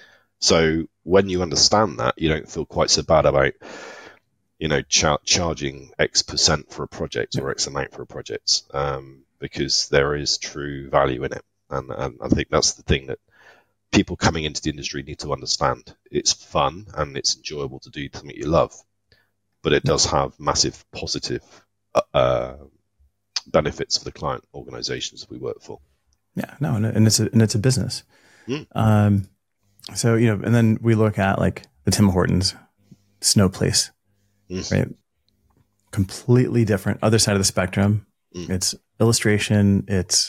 So when you understand that, you don't feel quite so bad about, you know, char- charging X percent for a project or X amount for a project, um, because there is true value in it. And, and I think that's the thing that people coming into the industry need to understand. It's fun and it's enjoyable to do something you love, but it does have massive positive uh, benefits for the client organizations we work for. Yeah, no, and it's a, and it's a business. Mm. Um, so, you know, and then we look at like the Tim Hortons Snow Place, mm. right? Completely different, other side of the spectrum. Mm. It's illustration. It's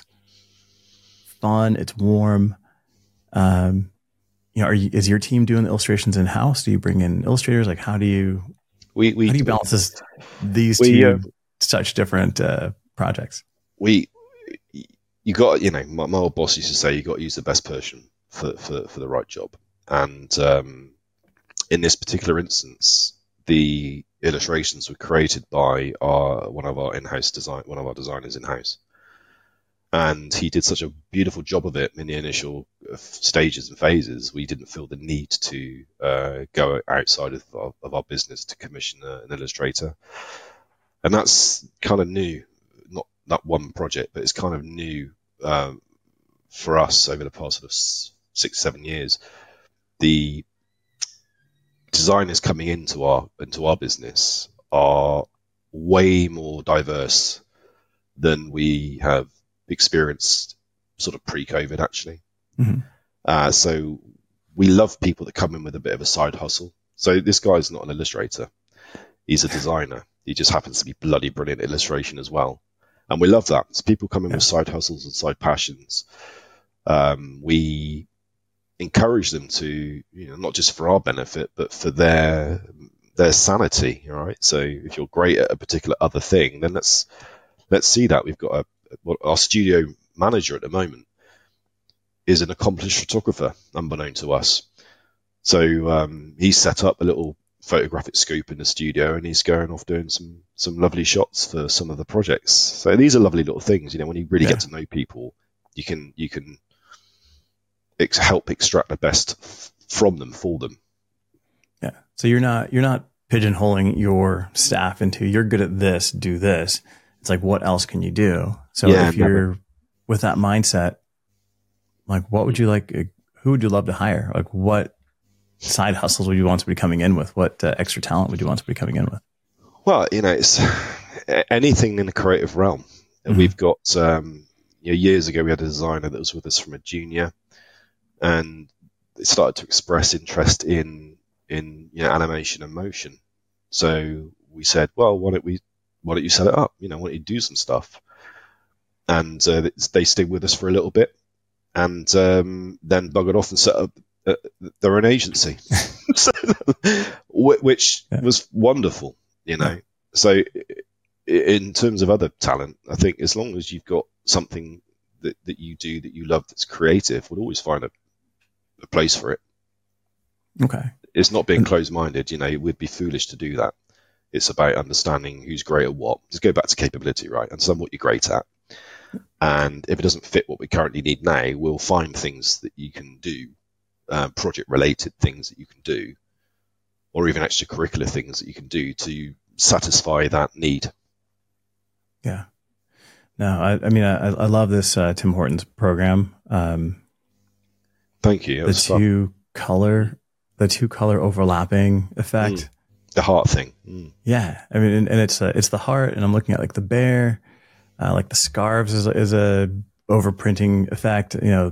fun. It's warm. Um, you know, are you, is your team doing the illustrations in house? Do you bring in illustrators? Like, how do you, we, we how do you balance this, these we, two uh, such different uh, projects? We, you got, you know, my, my old boss used to say you got to use the best person for, for, for the right job. And um, in this particular instance, the illustrations were created by our one of our in-house design, one of our designers in-house. And he did such a beautiful job of it in the initial stages and phases. We didn't feel the need to uh, go outside of our, of our business to commission a, an illustrator. And that's kind of new, not not one project, but it's kind of new um, for us over the past sort of six, seven years. The designers coming into our into our business are way more diverse than we have experienced sort of pre-COVID, actually. Mm-hmm. Uh, so we love people that come in with a bit of a side hustle. So this guy's not an illustrator. He's a designer. He just happens to be bloody brilliant at illustration as well. And we love that. So people come in yeah. with side hustles and side passions. Um, we encourage them to, you know, not just for our benefit, but for their their sanity, all right? So if you're great at a particular other thing, then let's let's see that. We've got a what our studio manager at the moment is an accomplished photographer, unbeknown to us. So um, he's set up a little photographic scoop in the studio, and he's going off doing some some lovely shots for some of the projects. So these are lovely little things, you know. When you really yeah. get to know people, you can you can ex- help extract the best f- from them for them. Yeah. So you're not you're not pigeonholing your staff into you're good at this, do this. It's like, what else can you do? So Yeah, if never. you're with that mindset, like, what would you like? Who would you love to hire? Like, what side hustles would you want somebody coming in with? What uh, extra talent would you want somebody coming in with? Well, you know, it's anything in the creative realm. Mm-hmm. We've got, um, you know, years ago, we had a designer that was with us from a junior, and they started to express interest in, in, you know, animation and motion. So we said, well, why don't we, why don't you set it up? You know, why don't you do some stuff? And uh, they stayed with us for a little bit, and um, then buggered off and set up uh, their own agency, which yeah. was wonderful, you know. Yeah. So in terms of other talent, I think as long as you've got something that, that you do that you love that's creative, we'll always find a, a place for it. Okay. It's not being closed-minded, you know, it would be foolish to do that. It's about understanding who's great at what. Just go back to capability, right? Understand what you're great at. And if it doesn't fit what we currently need now, we'll find things that you can do, uh, project-related things that you can do, or even extracurricular things that you can do to satisfy that need. Yeah. No, I, I mean, I, I love this uh, Tim Hortons program. Um, Thank you. The two fun. color, the two color overlapping effect. Mm. The heart thing. Mm. Yeah. I mean, and, and it's uh, it's the heart, and I'm looking at like the bear. Uh, like the scarves is, is a overprinting effect, you know,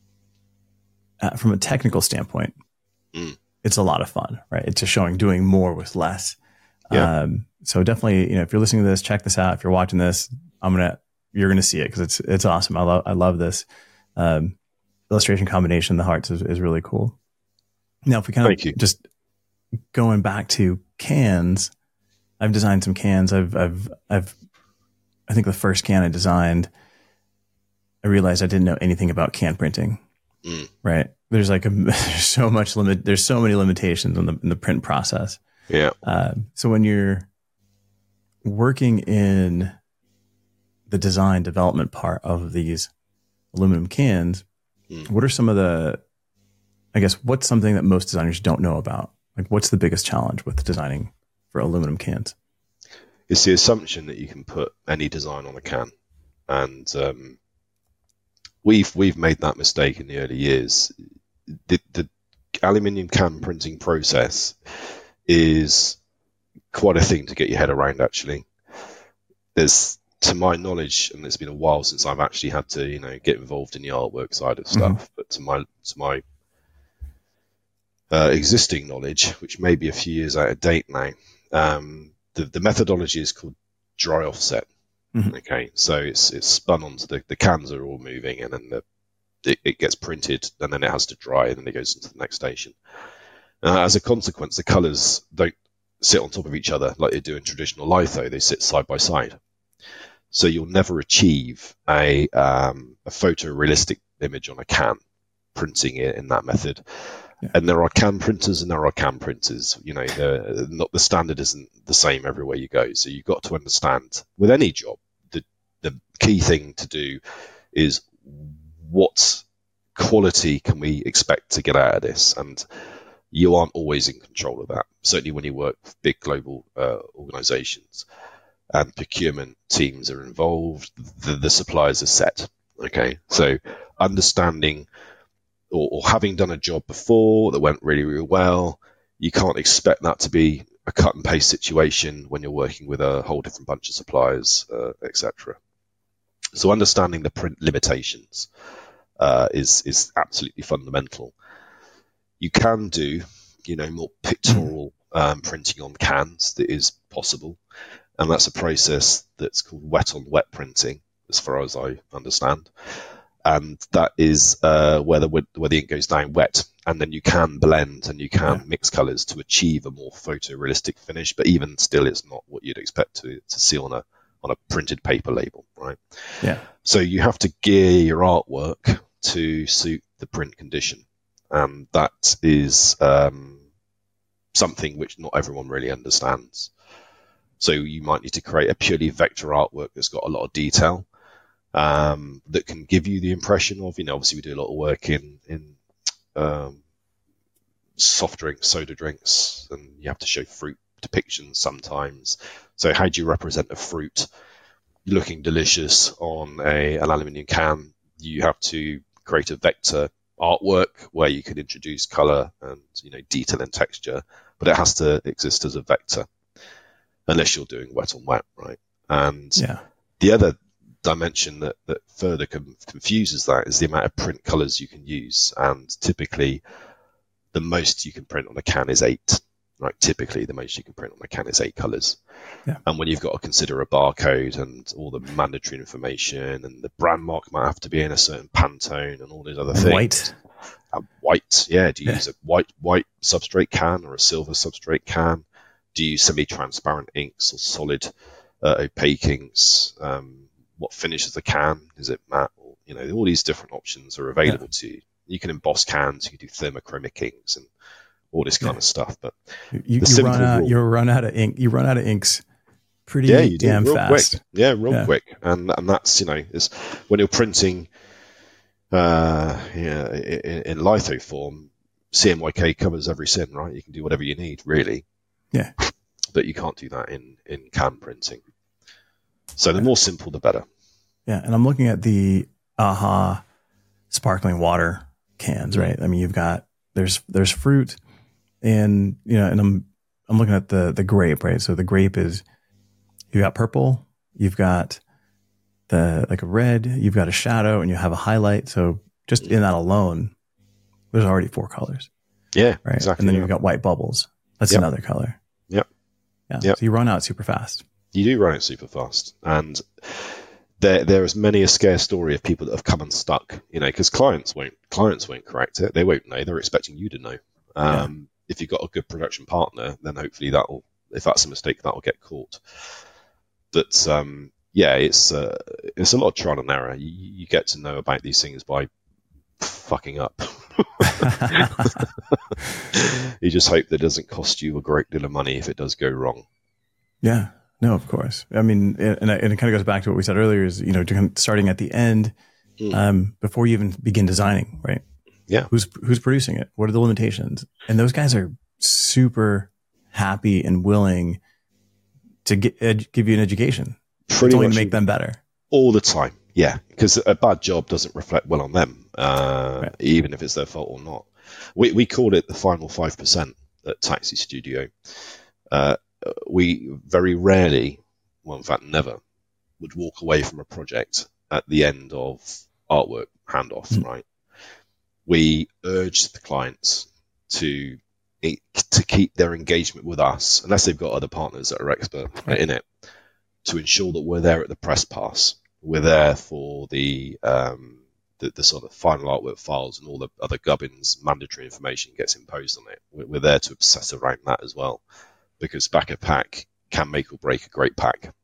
uh, from a technical standpoint, mm. it's a lot of fun, right? It's just showing doing more with less. Yeah. Um, so definitely, you know, if you're listening to this, check this out. If you're watching this, I'm going to, you're going to see it because it's, it's awesome. I love, I love this, um, illustration combination. The hearts is, is really cool. Now, if we kind Thank of you. just going back to cans, I've designed some cans. I've, I've, I've, I think the first can I designed, I realized I didn't know anything about can printing, mm. right? There's like a, there's so much limit. There's so many limitations in the, in the print process. Yeah. Uh, so when you're working in the design development part of these aluminum cans, mm. what are some of the, I guess, what's something that most designers don't know about? Like, what's the biggest challenge with designing for aluminum cans? It's the assumption that you can put any design on a can, and um, we've we've made that mistake in the early years. The, the aluminium can printing process is quite a thing to get your head around. Actually, there's, to my knowledge, and it's been a while since I've actually had to, you know, get involved in the artwork side of stuff. Mm-hmm. But to my to my uh, existing knowledge, which may be a few years out of date now. Um, The, the methodology is called dry offset. Mm-hmm. Okay, so it's it's spun onto the, the cans are all moving, and then the it, it gets printed, and then it has to dry, and then it goes into the next station. Uh, as a consequence, the colours don't sit on top of each other like they do in traditional litho; they sit side by side. So you'll never achieve a um, a photorealistic image on a can printing it in that method. Yeah. And there are can printers and there are can printers. You know, the, not the standard isn't the same everywhere you go. So you've got to understand with any job, the the key thing to do is what quality can we expect to get out of this? And you aren't always in control of that. Certainly when you work with big global uh, organizations and procurement teams are involved, the, the suppliers are set. Okay, so understanding Or, or having done a job before that went really, really well, you can't expect that to be a cut and paste situation when you're working with a whole different bunch of suppliers, uh, et cetera. So understanding the print limitations uh, is is absolutely fundamental. You can do, you know, more pictorial um, printing on cans that is possible, and that's a process that's called wet on wet printing, as far as I understand. And that is uh, where the where the ink goes down wet, and then you can blend and you can yeah. mix colours to achieve a more photorealistic finish. But even still, it's not what you'd expect to to see on a on a printed paper label, right? Yeah. So you have to gear your artwork to suit the print condition, and that is um, something which not everyone really understands. So you might need to create a purely vector artwork that's got a lot of detail. Um, that can give you the impression of, you know, obviously we do a lot of work in, in um, soft drinks, soda drinks, and you have to show fruit depictions sometimes. So how do you represent a fruit looking delicious on a an aluminium can? You have to create a vector artwork where you can introduce color and, you know, detail and texture, but it has to exist as a vector unless you're doing wet on wet, right? And Yeah. the other dimension that, that further com- confuses that is the amount of print colors you can use. And typically the most you can print on a can is eight, right? Typically the most you can print on a can is eight colors. Yeah. And when you've got to consider a barcode and all the mandatory information, and the brand mark might have to be in a certain Pantone and all these other things. White. Uh, white, yeah. Do you Yeah. use a white white substrate can or a silver substrate can? Do you use semi-transparent inks or solid uh, opaque inks? Um, what finish is the can? Is it matte? Or, you know, all these different options are available yeah. to you. You can emboss cans. You can do thermochromic inks and all this kind yeah. of stuff. But you, you run out. Rule, you run out of ink. You run out of inks pretty yeah, you damn do, real fast. Quick. Yeah, real yeah. quick. And and that's, you know, is when you're printing uh, yeah, in, in litho form, C M Y K covers every sin, right? You can do whatever you need, really. Yeah. But you can't do that in, in can printing. So the more simple, the better. Yeah. And I'm looking at the AHA sparkling water cans, right? I mean, you've got, there's, there's fruit and, you know, and I'm, I'm looking at the, the grape, right? So the grape is, you got purple, you've got the, like a red, you've got a shadow, and you have a highlight. So just in that alone, there's already four colors. Yeah. Right. Exactly. And then yeah. you've got white bubbles. That's yep. another color. Yep. Yeah. Yep. So you run out super fast. You do run it super fast. And there, there is many a scare story of people that have come unstuck, you know, because clients won't, clients won't correct it. They won't know. They're expecting you to know. Um, yeah. If you've got a good production partner, then hopefully that'll, if that's a mistake, that'll get caught. But, um, yeah, it's, uh, it's a lot of trial and error. You, you get to know about these things by fucking up. You just hope that it doesn't cost you a great deal of money if it does go wrong. Yeah, no, of course. I mean, and, and it kind of goes back to what we said earlier is, you know, starting at the end, mm. um, before you even begin designing, right? Yeah. Who's, who's producing it? What are the limitations? And those guys are super happy and willing to get, ed, give you an education. Pretty it's only much to make them better. All the time. Yeah. Because a bad job doesn't reflect well on them, uh, right. even if it's their fault or not. We, we called it the final five percent at Taxi Studio. Uh, we very rarely, well, in fact, never, would walk away from a project at the end of artwork handoff, mm. right? We urge the clients to to keep their engagement with us, unless they've got other partners that are expert right. in it, to ensure that we're there at the press pass. We're there for the, um, the the sort of final artwork files and all the other gubbins, mandatory information gets imposed on it. We're, we're there to obsess around that as well, because back a pack can make or break a great pack.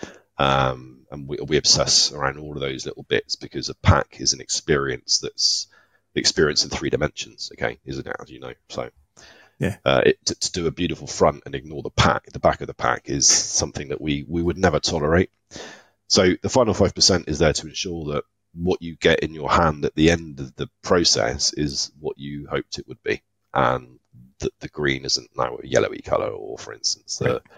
Um, and we, we obsess around all of those little bits because a pack is an experience that's the experience in three dimensions, okay, isn't it, as you know? So yeah, uh, it, to, to do a beautiful front and ignore the pack, the back of the pack is something that we, we would never tolerate. So the final five percent is there to ensure that what you get in your hand at the end of the process is what you hoped it would be. And that the green isn't now a yellowy color, or for instance, the, right.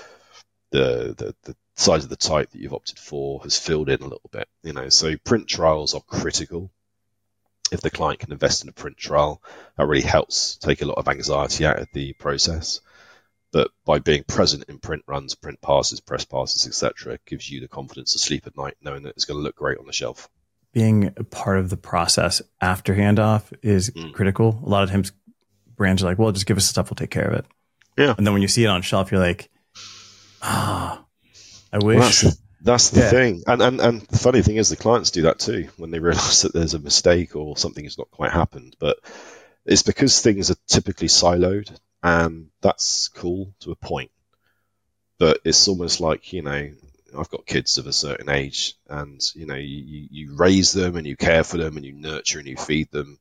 the, the, the size of the type that you've opted for has filled in a little bit, you know, so print trials are critical. If the client can invest in a print trial, that really helps take a lot of anxiety out of the process. But by being present in print runs, print passes, press passes, et cetera, gives you the confidence to sleep at night knowing that it's going to look great on the shelf. Being a part of the process after handoff is mm. critical. A lot of times brands are like, well, just give us the stuff, we'll take care of it. Yeah. And then when you see it on shelf, you're like, ah, oh, I wish. Well, that's the, that's the yeah. thing. And, and and the funny thing is the clients do that too when they realize that there's a mistake or something has not quite happened. But it's because things are typically siloed, and that's cool to a point. But it's almost like, you know, I've got kids of a certain age, and, you know, you, you raise them and you care for them and you nurture and you feed them.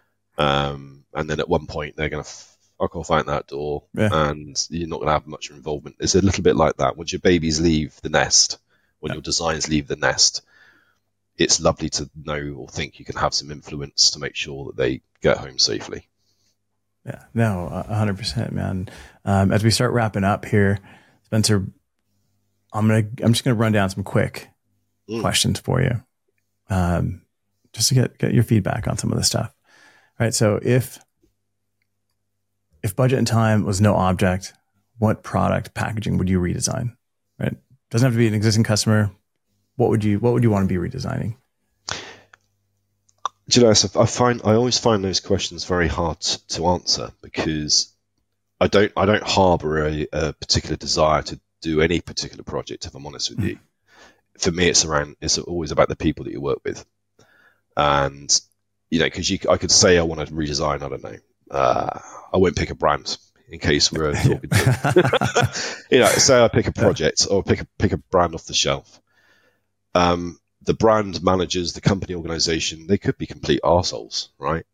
Um, and then at one point they're going to fuck off out that door yeah. and you're not going to have much involvement. It's a little bit like that. Once your babies leave the nest, when yeah. your designs leave the nest, it's lovely to know or think you can have some influence to make sure that they get home safely. Yeah, no, a hundred percent, man. Um, as we start wrapping up here, Spencer, I'm gonna I'm just gonna run down some quick mm. questions for you, um, just to get get your feedback on some of this stuff. All right, so if if budget and time was no object, what product packaging would you redesign? Right, doesn't have to be an existing customer. What would you What would you want to be redesigning? Do you know, I find I always find those questions very hard to answer because I don't I don't harbour a, a particular desire to do any particular project. If I'm honest with mm. you, for me, it's around it's always about the people that you work with, and you know, because you I could say I want to redesign. I don't know. Uh, I won't pick a brand in case we're talking. to, you know, say I pick a project or pick a pick a brand off the shelf. Um, the brand managers, the company organization, they could be complete arseholes, right?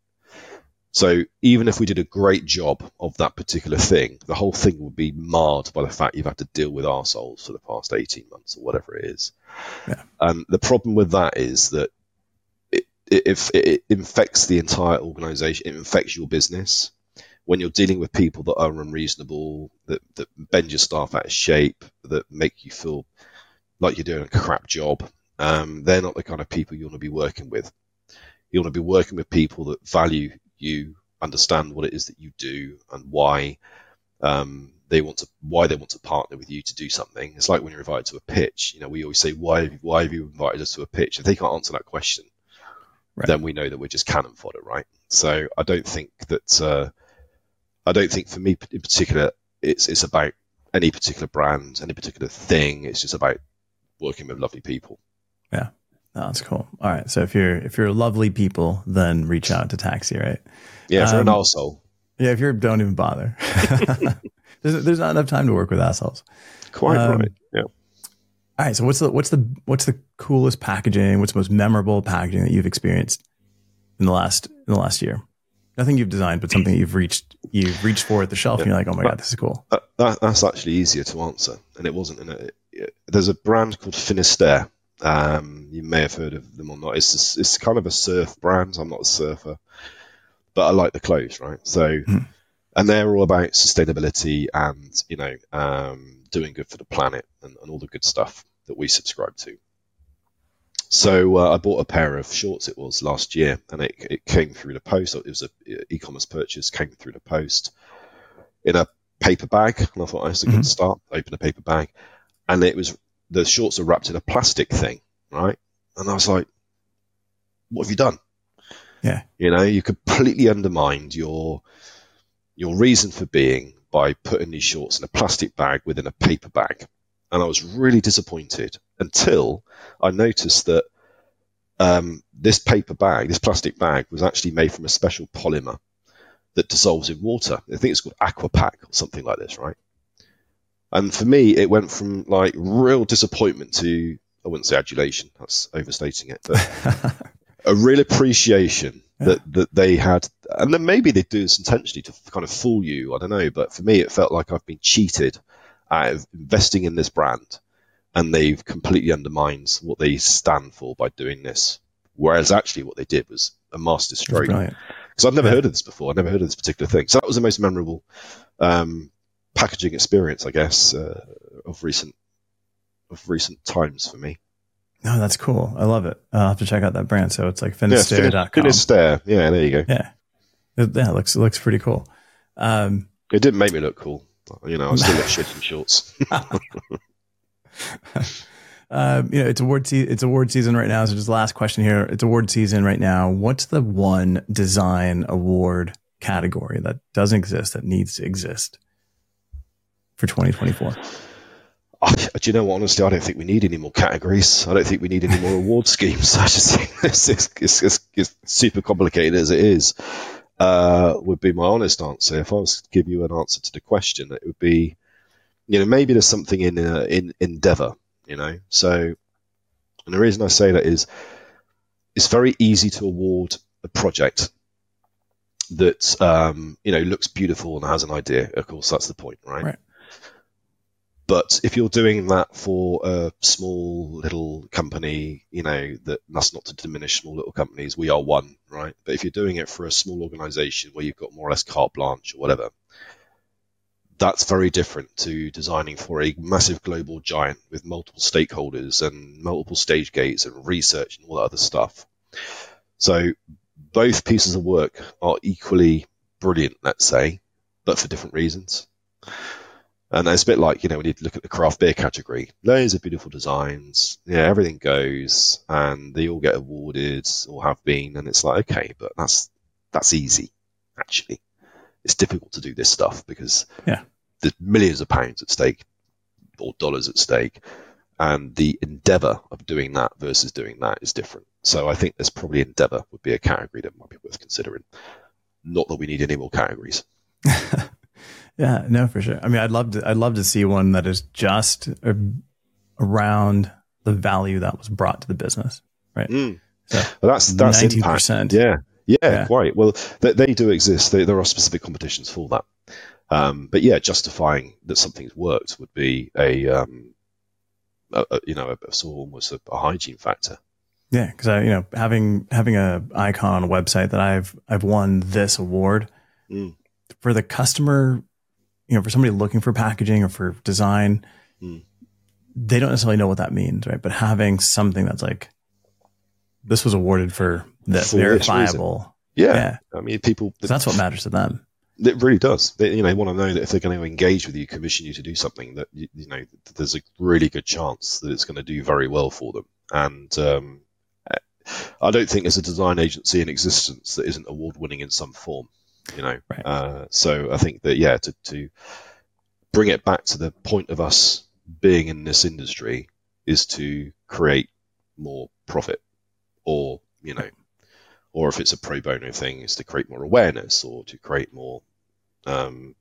So even if we did a great job of that particular thing, the whole thing would be marred by the fact you've had to deal with arseholes for the past eighteen months or whatever it is. Yeah. And the problem with that is that it, it, if it infects the entire organization, it infects your business. When you're dealing with people that are unreasonable, that, that bend your staff out of shape, that make you feel like you're doing a crap job, Um, they're not the kind of people you want to be working with. You want to be working with people that value you, understand what it is that you do, and why um, they want to why they want to partner with you to do something. It's like when you're invited to a pitch. You know, we always say, "Why why have you invited us to a pitch?" If they can't answer that question, right, then we know that we're just cannon fodder, right? So I don't think that uh, I don't think for me in particular, it's it's about any particular brand, any particular thing. It's just about working with lovely people. Yeah, no, that's cool. All right, so if you're if you're lovely people, then reach out to Taxi, right? Yeah, for um, an arsehole. Yeah, if you're don't even bother. there's, there's not enough time to work with assholes. Quite um, right. Yeah. All right, so what's the what's the what's the coolest packaging? What's the most memorable packaging that you've experienced in the last in the last year? Nothing you've designed, but something you've reached you've reached for at the shelf, yeah. And you're like, oh my that, god, this is cool. That, that, that's actually easier to answer, and it wasn't in a. It, there's a brand called Finisterre. Um, you may have heard of them or not. It's just, it's kind of a surf brand. I'm not a surfer, but I like the clothes, right? So, mm. and they're all about sustainability and you know um, doing good for the planet and, and all the good stuff that we subscribe to. So uh, I bought a pair of shorts. It was last year, and it it came through the post. It was a e-commerce purchase. Came through the post in a paper bag, and I thought, oh, that's a good mm-hmm. start. Open a paper bag, and it was. The shorts are wrapped in a plastic thing, right? And I was like, what have you done? Yeah. You know, you completely undermined your your reason for being by putting these shorts in a plastic bag within a paper bag. And I was really disappointed until I noticed that um, this paper bag, this plastic bag, was actually made from a special polymer that dissolves in water. I think it's called Aquapack or something like this, right? And for me, it went from like real disappointment to, I wouldn't say adulation, that's overstating it, but a real appreciation yeah. that, that they had. And then maybe they do this intentionally to kind of fool you, I don't know. But for me, it felt like I've been cheated out of investing in this brand, and they've completely undermined what they stand for by doing this. Whereas actually what they did was a master stroke. Because I've never yeah. heard of this before. I've never heard of this particular thing. So that was the most memorable um packaging experience, I guess, uh, of recent of recent times for me. No, that's cool. I love it. I'll have to check out that brand. So it's like Finisterre dot com. Yeah, Finisterre. Yeah, there you go. Yeah, it, yeah, it looks it looks pretty cool. Um, it didn't make me look cool. You know, I still look shit in shorts. um, you know, it's award se- it's award season right now. So just the last question here. It's award season right now. What's the one design award category that doesn't exist that needs to exist for twenty twenty-four? Oh, do you know what? Honestly, I don't think we need any more categories. I don't think we need any more award schemes. I just think it's, it's, it's, it's super complicated as it is. Uh, would be my honest answer. If I was to give you an answer to the question, it would be, you know, maybe there's something in uh, in endeavor, you know. So, and the reason I say that is, it's very easy to award a project that um, you know looks beautiful and has an idea. Of course, that's the point, right? Right. But if you're doing that for a small little company, you know, that that's not to diminish small little companies. We are one, right? But if you're doing it for a small organization where you've got more or less carte blanche or whatever, that's very different to designing for a massive global giant with multiple stakeholders and multiple stage gates and research and all that other stuff. So both pieces of work are equally brilliant, let's say, but for different reasons. And it's a bit like, you know, when you look at the craft beer category, loads of beautiful designs, yeah, everything goes, and they all get awarded or have been, and it's like, okay, but that's that's easy, actually. It's difficult to do this stuff because yeah. there's millions of pounds at stake or dollars at stake, and the endeavor of doing that versus doing that is different. So I think there's probably endeavor would be a category that might be worth considering. Not that we need any more categories. Yeah, no, for sure. I mean, I'd love to, I'd love to see one that is just a, around the value that was brought to the business, right? Mm. So well, that's that's ninety percent. Impact. Yeah, yeah, yeah, quite. Well, they, they do exist. They, there are specific competitions for that. Um, but yeah, justifying that something's worked would be a, um, a, a you know, a, a sort of almost a, a hygiene factor. Yeah, because I, you know, having having a icon on a website that I've I've won this award mm. for the customer. You know, for somebody looking for packaging or for design, mm. they don't necessarily know what that means, right? But having something that's like, this was awarded for this, for verifiable. This yeah. yeah. I mean, people... So that's what matters to them. It really does. They, you know, they want to know that if they're going to engage with you, commission you to do something, that, you, you know, there's a really good chance that it's going to do very well for them. And um, I don't think there's a design agency in existence that isn't award-winning in some form. You know, right. uh, so I think that, yeah, to, to bring it back to the point of us being in this industry is to create more profit, or, you know, or if it's a pro bono thing, is to create more awareness, or to create more, um,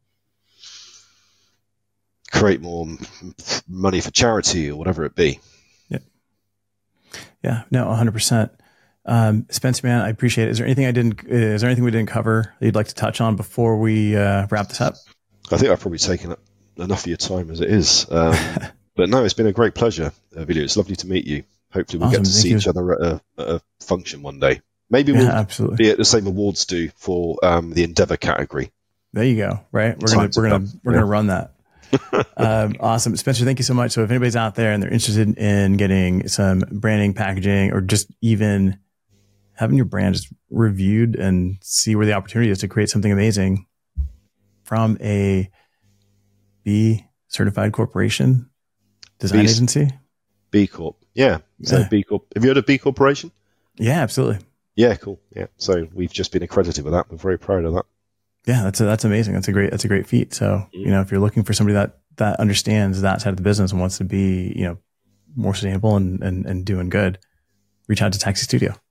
create more money for charity or whatever it be. Yeah. Yeah, no, one hundred percent. Um, Spencer, man, I appreciate it. Is there anything I didn't, is there anything we didn't cover that you'd like to touch on before we uh, wrap this up? I think I've probably taken up enough of your time as it is. Um, but no, it's been a great pleasure, uh, Villiers. It's lovely to meet you. Hopefully we'll Awesome. get to Thank see you. each other at a, at a function one day. Maybe yeah, we'll absolutely. be at the same awards do for um, the Endeavour category. There you go. Right. We're going to, we're going to, we're yeah. going to run that. um, awesome. Spencer, thank you so much. So if anybody's out there and they're interested in getting some branding, packaging, or just even having your brand just reviewed and see where the opportunity is to create something amazing from a B certified corporation design B, agency. B Corp. Yeah. So yeah. B Corp. Have you heard of B Corporation? Yeah, absolutely. Yeah, cool. Yeah. So we've just been accredited with that. We're very proud of that. Yeah, that's a, that's amazing. That's a great, that's a great feat. So, mm. you know, if you're looking for somebody that, that understands that side of the business and wants to be, you know, more sustainable and, and, and doing good, reach out to Taxi Studio.